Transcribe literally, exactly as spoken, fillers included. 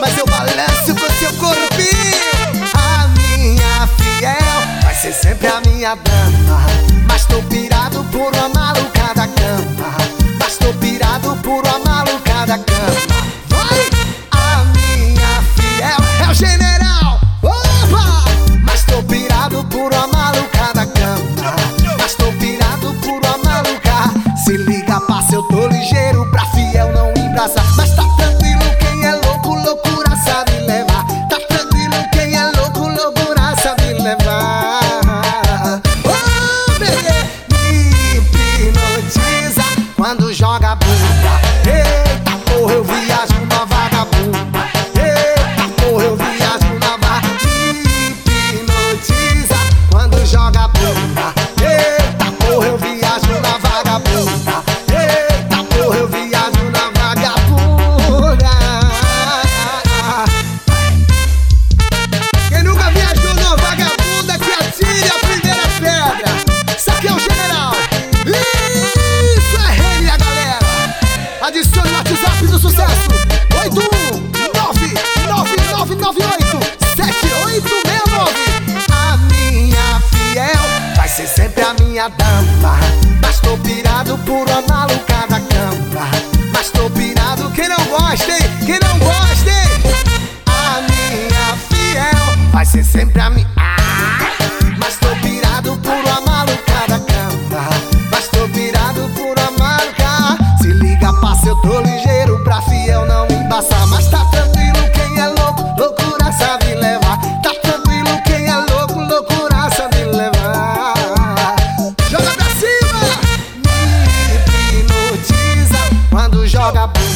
mas eu balanço com seu corpinho. A minha fiel vai ser sempre a minha dama, mas tô pirado por uma maluca da cama. Mas tô pirado por uma maluca da cama. Vai! A minha fiel é o general. Opa! Mas tô pirado por uma maluca da cama. Mas tô pirado por uma maluca. Se liga, passa, eu tô ligeiro pra fiel não embraçar. Mas tá tranquilo, quem é louco, loucura sabe levar. Tá tranquilo, quem é louco, loucura sabe levar. Oh, bebê, me hipnotiza quando joga bunda. Eita porra, eu viajo na vagabunda. Eita porra, eu viajo na vagabunda. Me hipnotiza quando joga bunda. Eita porra, eu viajo na vagabunda. Eita porra, eu viajo na vagabunda. Quem nunca viajou numa vagabunda que atire a primeira pedra. Isso aqui é o general. Isso é ele, a galera. Adicione o WhatsApp do sucesso: oito um nove nove nove nove oito sete oito seis nove. A minha fiel vai ser sempre a minha dama, mas tô pirado por uma maluca da cama. Mas tô pirado, quem não gosta, hein? Quem não gosta, hein? A minha fiel vai ser sempre a minha. Mas tô pirado por uma maluca da cama. Mas tô pirado por uma maluca. Se liga, passa, eu tô ligeiro pra fiel não embaçar. Mas tá tranquilo, quem é louco, loucura sabe levar. Tá tranquilo, quem é louco, loucura sabe levar. Joga pra cima! Me hipnotiza quando joga bunda.